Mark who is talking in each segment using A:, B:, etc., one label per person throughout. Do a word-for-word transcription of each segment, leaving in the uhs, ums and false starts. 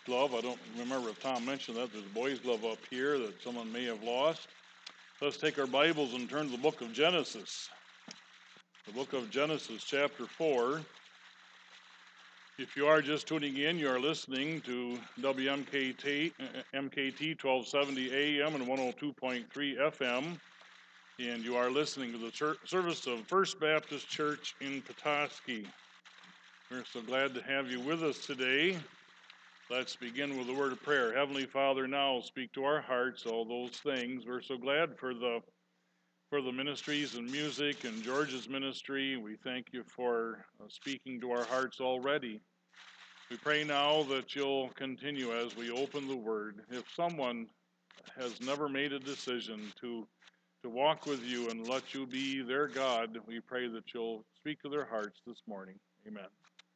A: glove. I don't remember if Tom mentioned that. There's a boy's glove up here that someone may have lost. Let's take our Bibles and turn to the book of Genesis. The book of Genesis, chapter four. If you are just tuning in, you are listening to W M K T, M K T twelve seventy A M and one oh two point three F M. And you are listening to the church, service of First Baptist Church in Petoskey. We're so glad to have you with us today. Let's begin with a word of prayer. Heavenly Father, now speak to our hearts, all those things. We're so glad for the for the ministries and music and George's ministry. We thank you for uh, speaking to our hearts already. We pray now that you'll continue as we open the Word. If someone has never made a decision to to walk with you and let you be their God, we pray that you'll speak to their hearts this morning. Amen.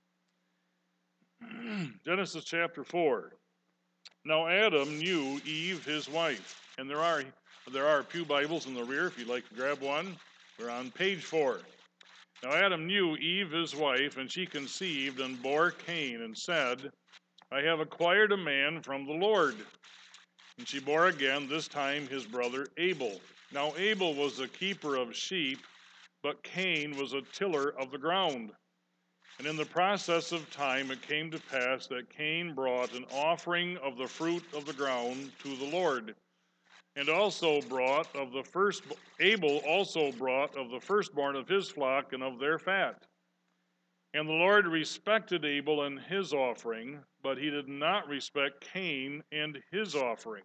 A: Genesis chapter four. Now Adam knew Eve, his wife. And there are there are pew Bibles in the rear if you'd like to grab one. We're on page four. Now Adam knew Eve, his wife, and she conceived and bore Cain and said, I have acquired a man from the Lord. And she bore again, this time his brother Abel. Now Abel was a keeper of sheep, but Cain was a tiller of the ground. And in the process of time it came to pass that Cain brought an offering of the fruit of the ground to the Lord, and also brought of the first, Abel also brought of the firstborn of his flock and of their fat. And the Lord respected Abel and his offering, but he did not respect Cain and his offering.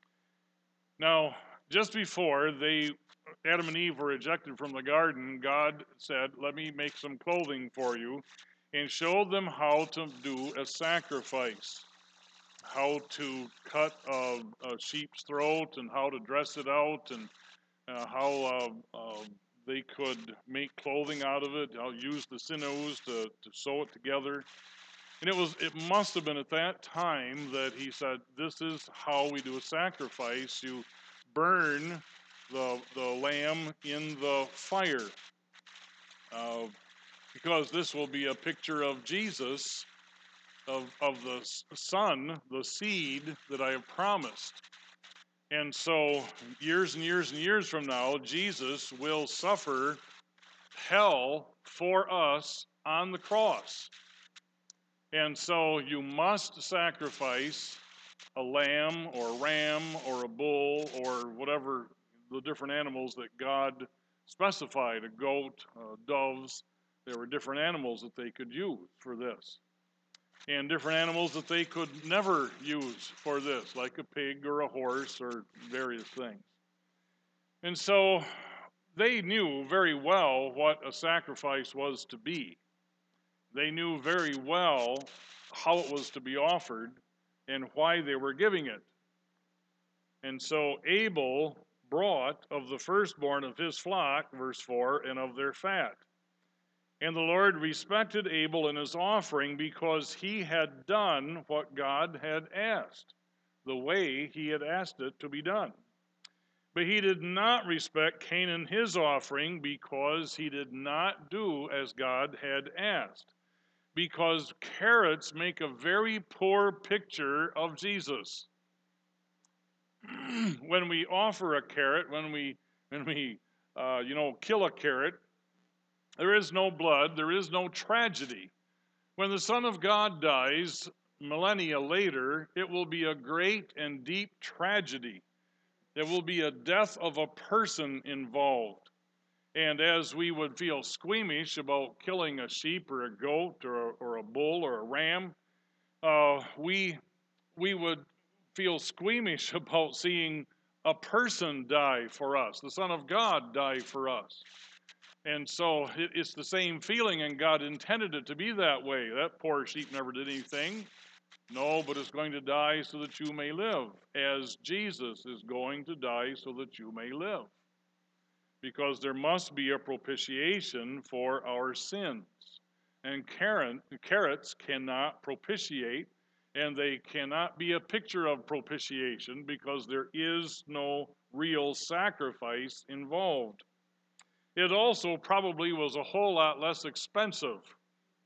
A: Now, just before they Adam and Eve were ejected from the garden, God said, let me make some clothing for you, and showed them how to do a sacrifice, how to cut a, a sheep's throat, and how to dress it out, and uh, how uh, uh, they could make clothing out of it, how use the sinews to, to sew it together. And it was it must have been at that time that he said, this is how we do a sacrifice. You burn the the lamb in the fire, uh, because this will be a picture of Jesus, of, of the Son, the seed that I have promised. And so years and years and years from now, Jesus will suffer hell for us on the cross. And so you must sacrifice a lamb or a ram or a bull or whatever the different animals that God specified, a goat, uh, doves. There were different animals that they could use for this. And different animals that they could never use for this, like a pig or a horse or various things. And so they knew very well what a sacrifice was to be. They knew very well how it was to be offered and why they were giving it. And so Abel brought of the firstborn of his flock, verse four, and of their fat. And the Lord respected Abel and his offering because he had done what God had asked, the way he had asked it to be done. But he did not respect Cain and his offering because he did not do as God had asked. Because carrots make a very poor picture of Jesus. When we offer a carrot, when we when we uh, you know kill a carrot, there is no blood, there is no tragedy. When the Son of God dies millennia later, it will be a great and deep tragedy. There will be a death of a person involved. And as we would feel squeamish about killing a sheep or a goat or a, or a bull or a ram, uh, we we would feel squeamish about seeing a person die for us, the Son of God die for us. And so it, it's the same feeling, and God intended it to be that way. That poor sheep never did anything. No, but it's going to die so that you may live, as Jesus is going to die so that you may live. Because there must be a propitiation for our sins. And carrots cannot propitiate, and they cannot be a picture of propitiation because there is no real sacrifice involved. It also probably was a whole lot less expensive.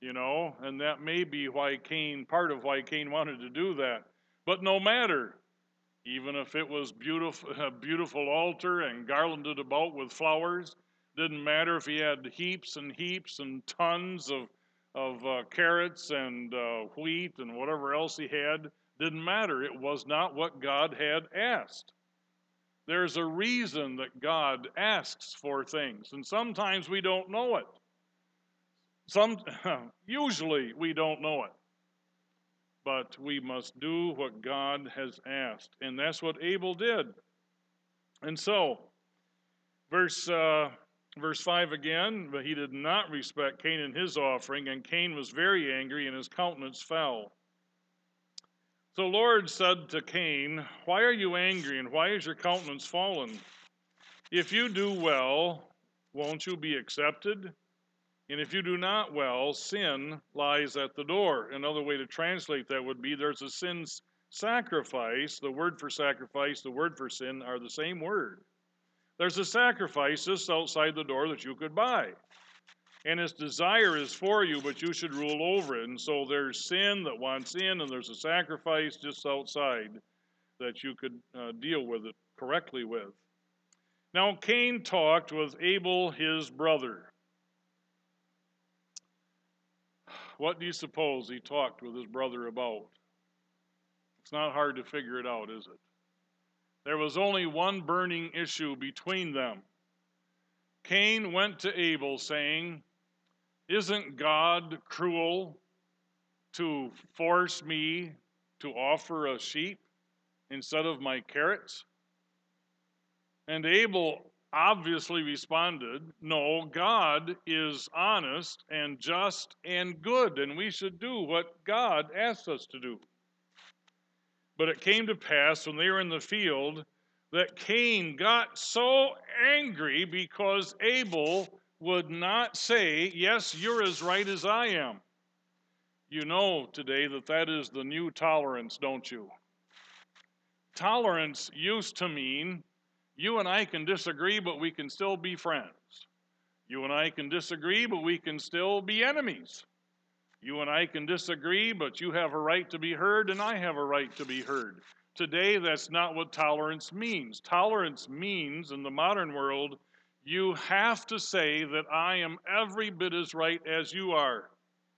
A: you know, and that may be why Cain, part of why Cain wanted to do that. But no matter, even if it was beautiful, a beautiful altar and garlanded about with flowers, didn't matter if he had heaps and heaps and tons of of uh, carrots and uh, wheat and whatever else he had, didn't matter. It was not what God had asked. There's a reason that God asks for things, and sometimes we don't know it. Some, usually we don't know it. But we must do what God has asked. And that's what Abel did. And so, verse uh, verse five again, but he did not respect Cain and his offering, and Cain was very angry, and his countenance fell. So the Lord said to Cain, "Why are you angry, and why is your countenance fallen? If you do well, won't you be accepted? And if you do not well, sin lies at the door." Another way to translate that would be there's a sin sacrifice. The word for sacrifice, the word for sin are the same word. There's a sacrifice just outside the door that you could buy. And its desire is for you, but you should rule over it. And so there's sin that wants in, and there's a sacrifice just outside that you could uh, deal with it correctly with. Now Cain talked with Abel his brother. What do you suppose he talked with his brother about? It's not hard to figure it out, is it? There was only one burning issue between them. Cain went to Abel saying, "Isn't God cruel to force me to offer a sheep instead of my carrots?" And Abel obviously responded, "No, God is honest and just and good, and we should do what God asks us to do." But it came to pass when they were in the field that Cain got so angry because Abel would not say, "Yes, you're as right as I am." You know today that that is the new tolerance, don't you? Tolerance used to mean you and I can disagree, but we can still be friends. You and I can disagree, but we can still be enemies. You and I can disagree, but you have a right to be heard, and I have a right to be heard. Today, that's not what tolerance means. Tolerance means, in the modern world, you have to say that I am every bit as right as you are,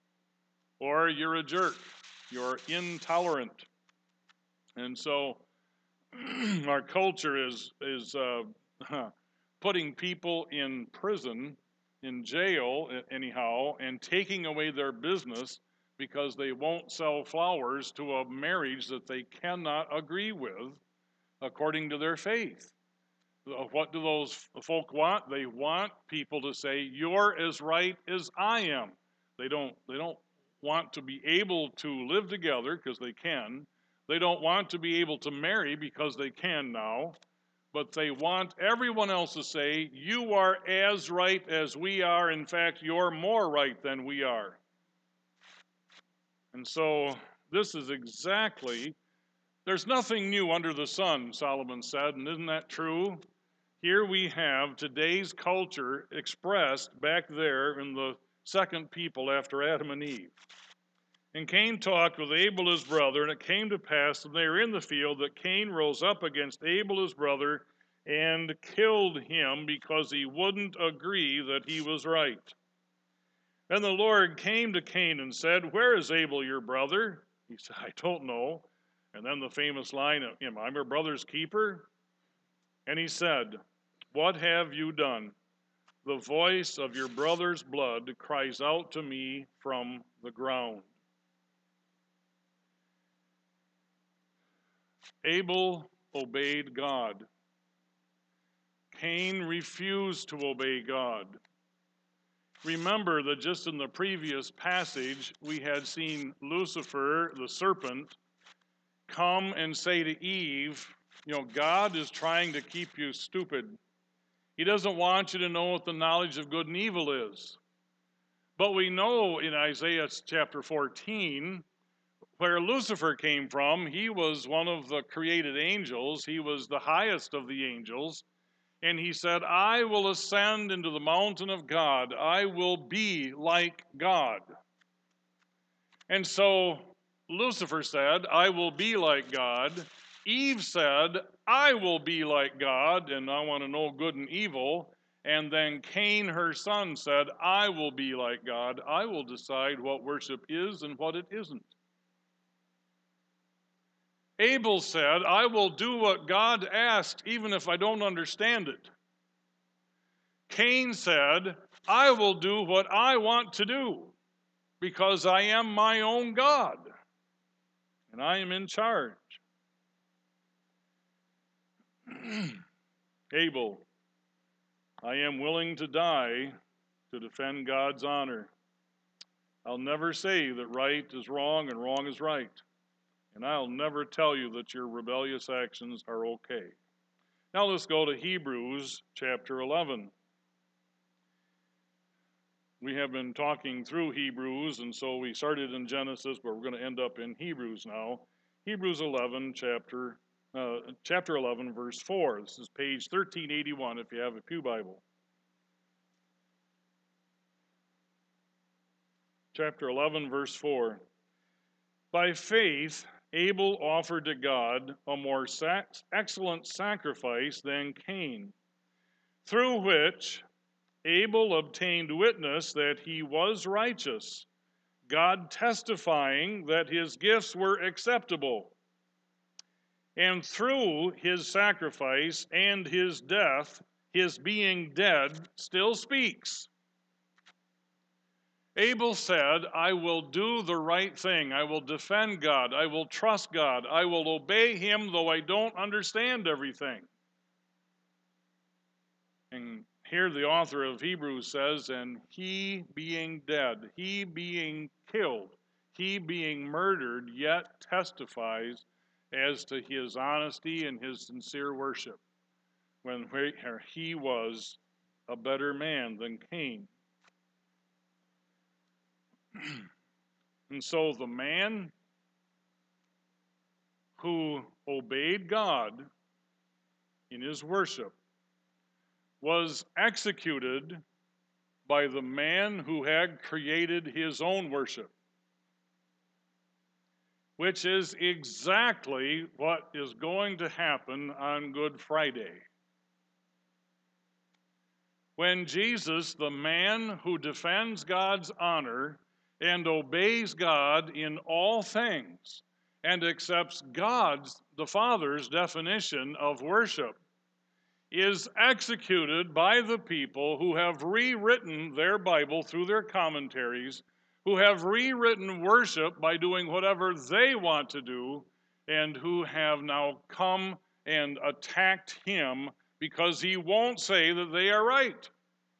A: or you're a jerk. You're intolerant. And so, our culture is is uh, putting people in prison, in jail, anyhow, and taking away their business because they won't sell flowers to a marriage that they cannot agree with according to their faith. What do those folk want? They want people to say, "You're as right as I am." They don't, they don't want to be able to live together because they can. They don't want to be able to marry because they can now. But they want everyone else to say, "You are as right as we are. In fact, you're more right than we are." And so this is exactly, there's nothing new under the sun, Solomon said, and isn't that true? Here we have today's culture expressed back there in the second people after Adam and Eve. And Cain talked with Abel his brother, and it came to pass when they were in the field that Cain rose up against Abel his brother and killed him because he wouldn't agree that he was right. Then the Lord came to Cain and said, "Where is Abel your brother?" He said, "I don't know." And then the famous line, "Am I your brother's keeper?" And he said, "What have you done? The voice of your brother's blood cries out to me from the ground." Abel obeyed God. Cain refused to obey God. Remember that just in the previous passage, we had seen Lucifer, the serpent, come and say to Eve, you know, God is trying to keep you stupid. He doesn't want you to know what the knowledge of good and evil is. But we know in Isaiah chapter fourteen, where Lucifer came from, he was one of the created angels. He was the highest of the angels. And he said, "I will ascend into the mountain of God. I will be like God." And so Lucifer said, I will be like God. Eve said, I will be like God, and I want to know good and evil. And then Cain, her son, said, I will be like God. I will decide what worship is and what it isn't. Abel said, I will do what God asked, even if I don't understand it. Cain said, I will do what I want to do, because I am my own God, and I am in charge. Abel, I am willing to die to defend God's honor. I'll never say that right is wrong and wrong is right. And I'll never tell you that your rebellious actions are okay. Now let's go to Hebrews chapter eleven. We have been talking through Hebrews, and so we started in Genesis, but we're going to end up in Hebrews now. Hebrews eleven, chapter uh, chapter eleven, verse four. This is page thirteen eighty-one if you have a Pew Bible. Chapter eleven, verse four. By faith, Abel offered to God a more sac- excellent sacrifice than Cain, through which Abel obtained witness that he was righteous, God testifying that his gifts were acceptable. And through his sacrifice and his death, his being dead still speaks. Abel said, I will do the right thing. I will defend God. I will trust God. I will obey him though I don't understand everything. And here the author of Hebrews says, and he being dead, he being killed, he being murdered, yet testifies as to his honesty and his sincere worship, when he was a better man than Cain. And so the man who obeyed God in his worship was executed by the man who had created his own worship, which is exactly what is going to happen on Good Friday. When Jesus, the man who defends God's honor and obeys God in all things, and accepts God's, the Father's, definition of worship, is executed by the people who have rewritten their Bible through their commentaries, who have rewritten worship by doing whatever they want to do, and who have now come and attacked him because he won't say that they are right.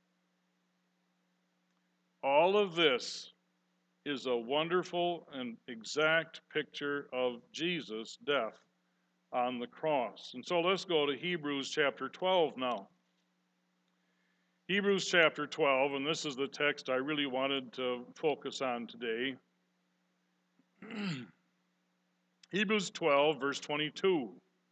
A: All of this is a wonderful and exact picture of Jesus' death on the cross. And so let's go to Hebrews chapter twelve now. Hebrews chapter twelve, and this is the text I really wanted to focus on today. Hebrews twelve, verse twenty-two.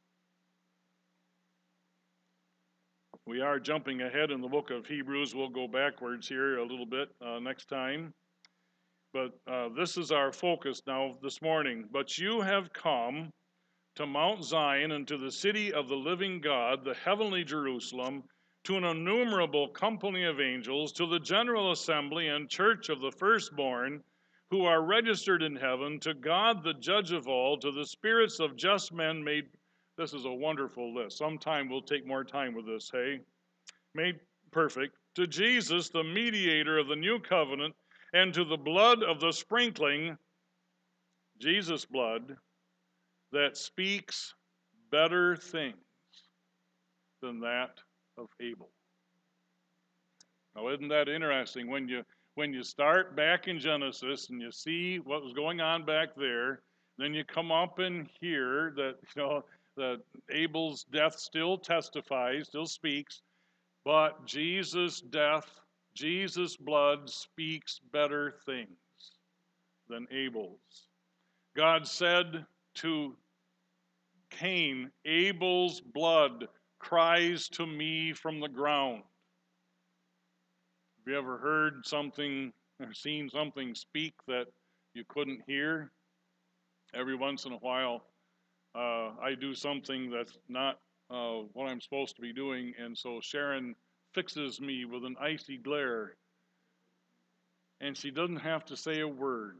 A: We are jumping ahead in the book of Hebrews. We'll go backwards here a little bit uh, next time. But uh, this is our focus now this morning. But you have come to Mount Zion and to the city of the living God, the heavenly Jerusalem, to an innumerable company of angels, to the general assembly and church of the firstborn, who are registered in heaven, to God the judge of all, to the spirits of just men made. This is a wonderful list. Sometime we'll take more time with this, hey? Made perfect. To Jesus, the mediator of the new covenant, and to the blood of the sprinkling, Jesus' blood, that speaks better things than that of Abel. Now, isn't that interesting? When you when you start back in Genesis and you see what was going on back there, then you come up and hear that, you know, that Abel's death still testifies, still speaks, but Jesus' death, Jesus' blood speaks better things than Abel's. God said to Cain, Abel's blood cries to me from the ground. Have you ever heard something or seen something speak that you couldn't hear. Every once in a while, uh, I do something that's not uh, what I'm supposed to be doing, and so Sharon fixes me with an icy glare, and she doesn't have to say a word.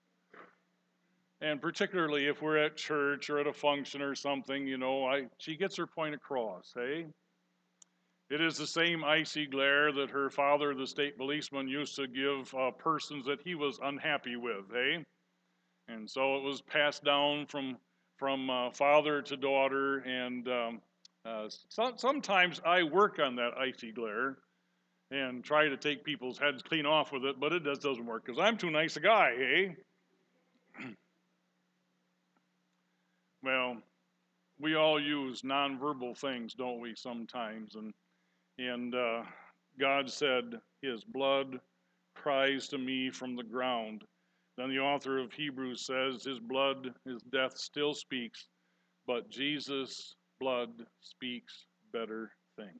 A: And particularly if we're at church or at a function or something, you know, I she gets her point across, hey? It is the same icy glare that her father, the state policeman, used to give uh, persons that he was unhappy with, hey? And so it was passed down from from uh, father to daughter, and um, uh, so, sometimes I work on that icy glare and try to take people's heads clean off with it, but it just doesn't work because I'm too nice a guy, hey? Well, we all use nonverbal things, don't we, sometimes? And and uh, God said, His blood cries to me from the ground. Then the author of Hebrews says, His blood, His death still speaks, but Jesus' blood speaks better things.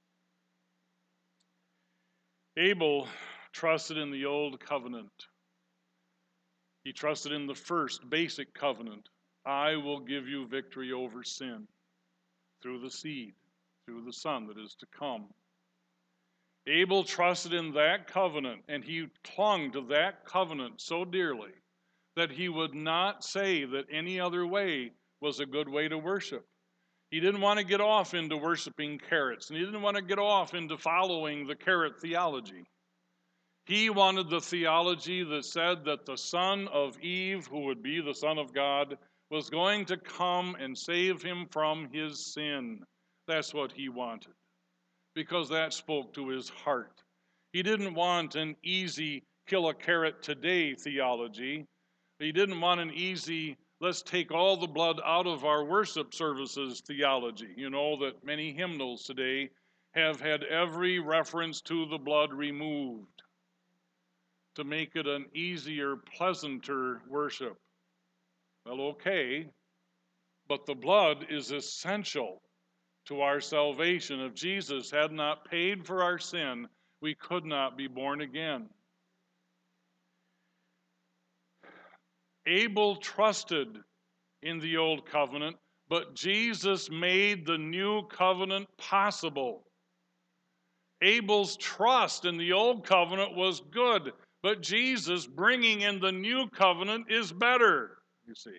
A: Abel trusted in the old covenant. He trusted in the first basic covenant. I will give you victory over sin through the seed, through the son that is to come. Abel trusted in that covenant, and he clung to that covenant so dearly that he would not say that any other way was a good way to worship. He didn't want to get off into worshiping carrots, and he didn't want to get off into following the carrot theology. He wanted the theology that said that the son of Eve, who would be the Son of God, was going to come and save him from his sin. That's what he wanted, because that spoke to his heart. He didn't want an easy kill a carrot today theology. He didn't want an easy let's take all the blood out of our worship services theology. You know that many hymnals today have had every reference to the blood removed to make it an easier, pleasanter worship. Well, okay, but the blood is essential to our salvation. If Jesus had not paid for our sin, we could not be born again. Abel trusted in the old covenant, but Jesus made the new covenant possible. Abel's trust in the old covenant was good, but Jesus bringing in the new covenant is better, you see.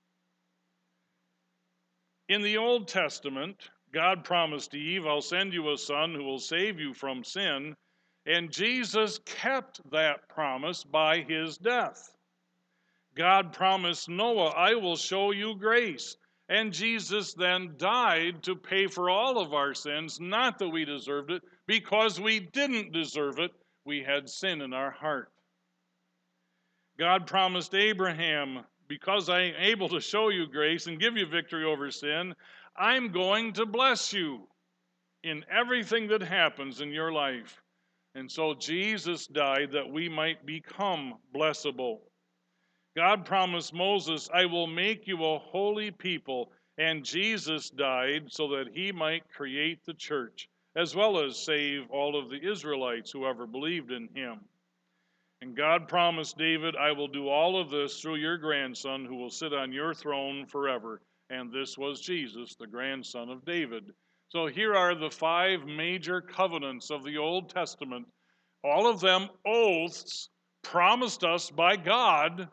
A: In the Old Testament, God promised Eve, I'll send you a son who will save you from sin, and Jesus kept that promise by his death. God promised Noah, I will show you grace. And Jesus then died to pay for all of our sins, not that we deserved it, because we didn't deserve it. We had sin in our heart. God promised Abraham, because I am able to show you grace and give you victory over sin, I'm going to bless you in everything that happens in your life. And so Jesus died that we might become blessable. God promised Moses, I will make you a holy people, and Jesus died so that he might create the church, as well as save all of the Israelites who ever believed in him. And God promised David, I will do all of this through your grandson who will sit on your throne forever. And this was Jesus, the grandson of David. So here are the five major covenants of the Old Testament, all of them oaths promised us by God,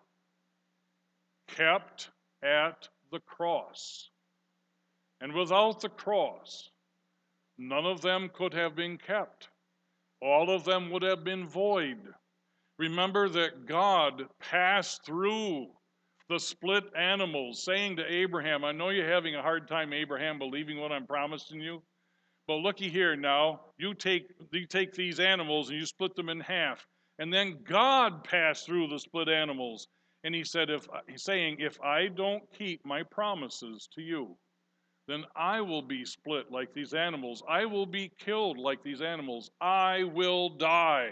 A: kept at the cross. And without the cross, none of them could have been kept. All of them would have been void. Remember that God passed through the split animals, saying to Abraham, I know you're having a hard time, Abraham, believing what I'm promising you, but looky here now, you take, you take these animals and you split them in half. And then God passed through the split animals. And he said, if he's saying, if I don't keep my promises to you, then I will be split like these animals. I will be killed like these animals. I will die.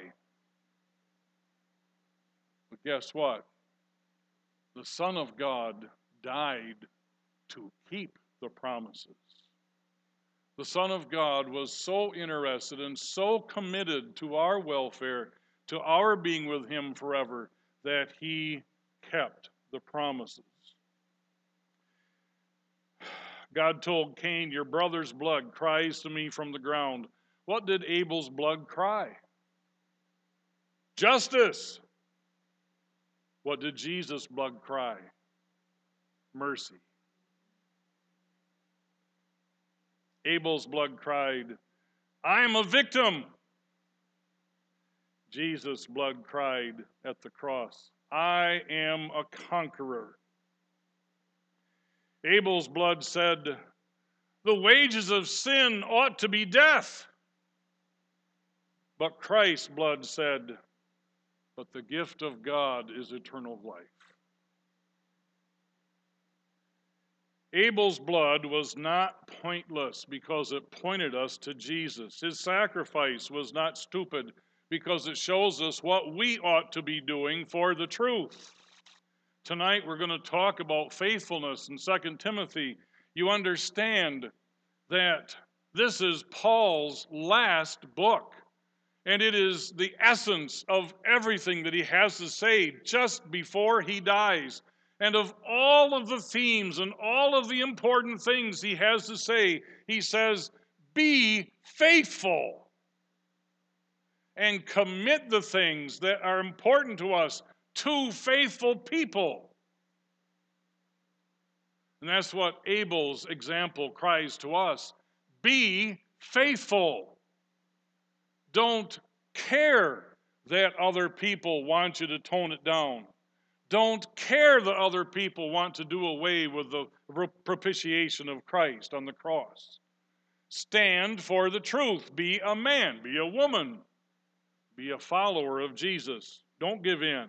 A: But guess what? The Son of God died to keep the promises. The Son of God was so interested and so committed to our welfare, to our being with him forever, that he kept the promises. God told Cain, your brother's blood cries to me from the ground. What did Abel's blood cry? Justice. What did Jesus' blood cry? Mercy. Abel's blood cried, I am a victim. Jesus' blood cried at the cross, I am a conqueror. Abel's blood said, the wages of sin ought to be death. But Christ's blood said, but the gift of God is eternal life. Abel's blood was not pointless because it pointed us to Jesus. His sacrifice was not stupid because it shows us what we ought to be doing for the truth. Tonight we're going to talk about faithfulness in Second Timothy. You understand that this is Paul's last book, and it is the essence of everything that he has to say just before he dies. And of all of the themes and all of the important things he has to say, he says, be faithful and commit the things that are important to us to faithful people. And that's what Abel's example cries to us. Be faithful. Don't care that other people want you to tone it down. Don't care that other people want to do away with the propitiation of Christ on the cross. Stand for the truth. Be a man. Be a woman. Be a follower of Jesus. Don't give in.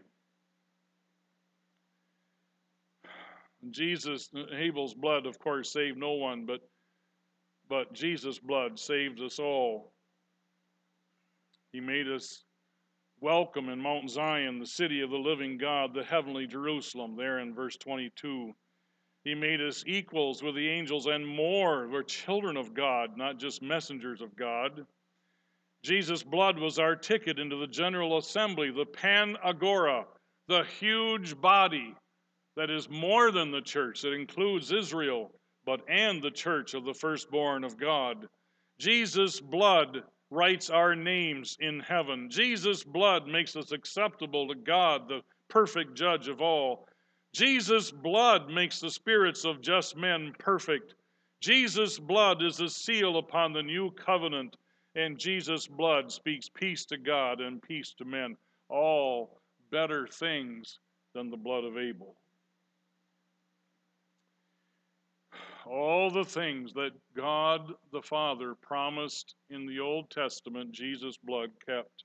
A: Jesus, Abel's blood, of course, saved no one, but, but Jesus' blood saved us all. He made us welcome in Mount Zion, the city of the living God, the heavenly Jerusalem, there in verse twenty-two. He made us equals with the angels and more. We're children of God, not just messengers of God. Jesus' blood was our ticket into the general assembly, the Pan Agora, the huge body that is more than the church, that includes Israel, but and the church of the firstborn of God. Jesus' blood writes our names in heaven. Jesus' blood makes us acceptable to God, the perfect judge of all. Jesus' blood makes the spirits of just men perfect. Jesus' blood is a seal upon the new covenant, and Jesus' blood speaks peace to God and peace to men, all better things than the blood of Abel. All the things that God the Father promised in the Old Testament, Jesus' blood kept.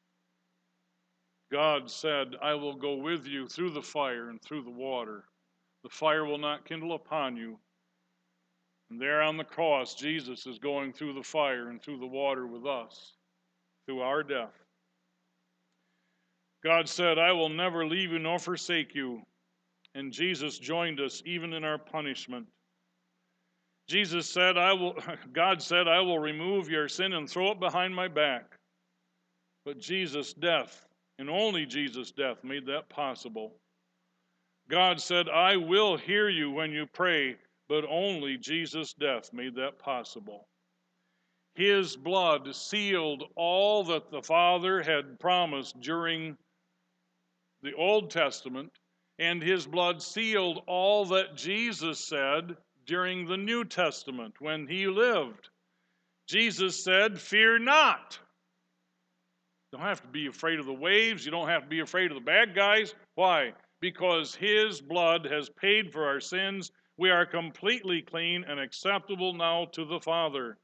A: God said, I will go with you through the fire and through the water. The fire will not kindle upon you. And there on the cross, Jesus is going through the fire and through the water with us, through our death. God said, I will never leave you nor forsake you. And Jesus joined us even in our punishment. Jesus said, I will, God said, I will remove your sin and throw it behind my back. But Jesus' death, and only Jesus' death, made that possible. God said, I will hear you when you pray, but only Jesus' death made that possible. His blood sealed all that the Father had promised during the Old Testament, and his blood sealed all that Jesus said during the New Testament when he lived. Jesus said, fear not. You don't have to be afraid of the waves. You don't have to be afraid of the bad guys. Why? Because his blood has paid for our sins. We are completely clean and acceptable now to the Father.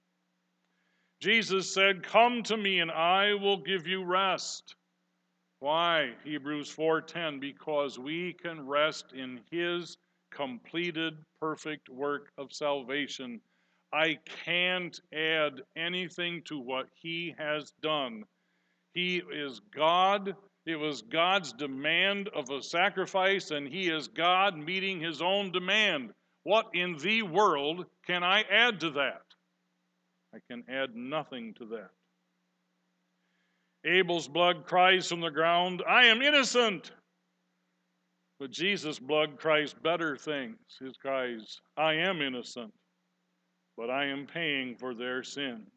A: Jesus said, come to me and I will give you rest. Why? Hebrews four ten, because we can rest in his completed perfect work of salvation. I can't add anything to what he has done. He is God. It was God's demand of a sacrifice, and he is God meeting his own demand. What in the world can I add to that? I can add nothing to that. Abel's blood cries from the ground, I am innocent. But Jesus' blood cries better things. His cries, I am innocent, but I am paying for their sins.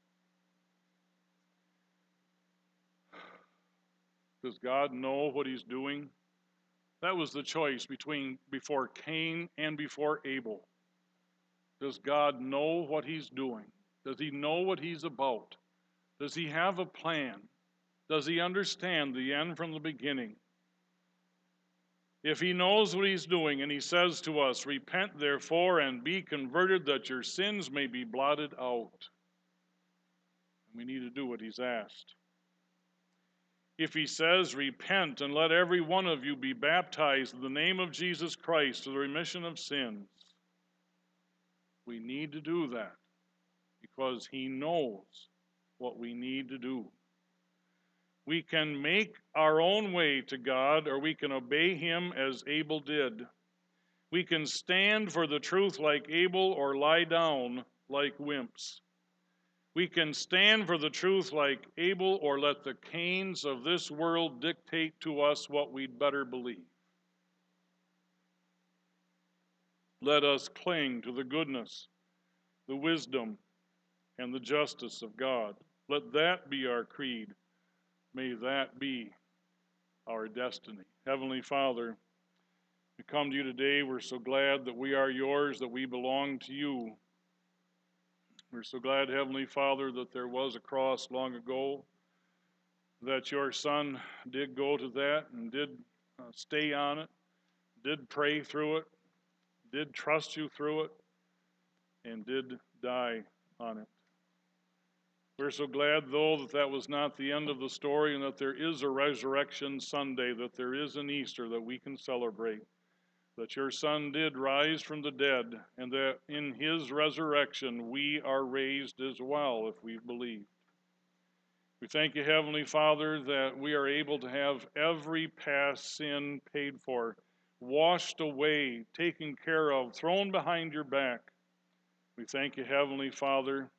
A: Does God know what he's doing? That was the choice between before Cain and before Abel. Does God know what he's doing? Does he know what he's about? Does he have a plan? Does he understand the end from the beginning? If he knows what he's doing and he says to us, repent therefore and be converted that your sins may be blotted out, we need to do what he's asked. If he says, repent and let every one of you be baptized in the name of Jesus Christ to the remission of sins, we need to do that because he knows what we need to do. We can make our own way to God, or we can obey him as Abel did. We can stand for the truth like Abel or lie down like wimps. We can stand for the truth like Abel or let the Cains of this world dictate to us what we'd better believe. Let us cling to the goodness, the wisdom, and the justice of God. Let that be our creed. May that be our destiny. Heavenly Father, we come to you today. We're so glad that we are yours, that we belong to you. We're so glad, Heavenly Father, that there was a cross long ago, that your Son did go to that and did uh, stay on it, did pray through it, did trust you through it, and did die on it. We're so glad, though, that that was not the end of the story and that there is a resurrection Sunday, that there is an Easter that we can celebrate, that your Son did rise from the dead, and that in his resurrection we are raised as well if we believe. We thank you, Heavenly Father, that we are able to have every past sin paid for, washed away, taken care of, thrown behind your back. We thank you, Heavenly Father,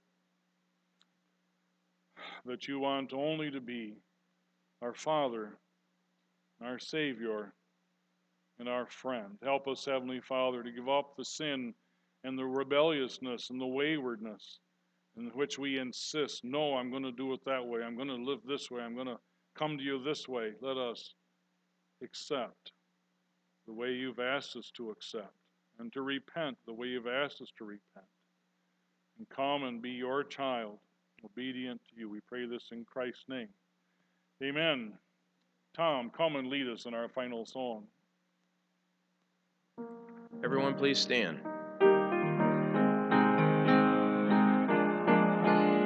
A: that you want only to be our Father, our Savior, and our friend. Help us, Heavenly Father, to give up the sin and the rebelliousness and the waywardness in which we insist, no, I'm going to do it that way. I'm going to live this way. I'm going to come to you this way. Let us accept the way you've asked us to accept and to repent the way you've asked us to repent. And come and be your child, obedient to you. We pray this in Christ's name. Amen. Tom, come and lead us in our final song.
B: Everyone please stand.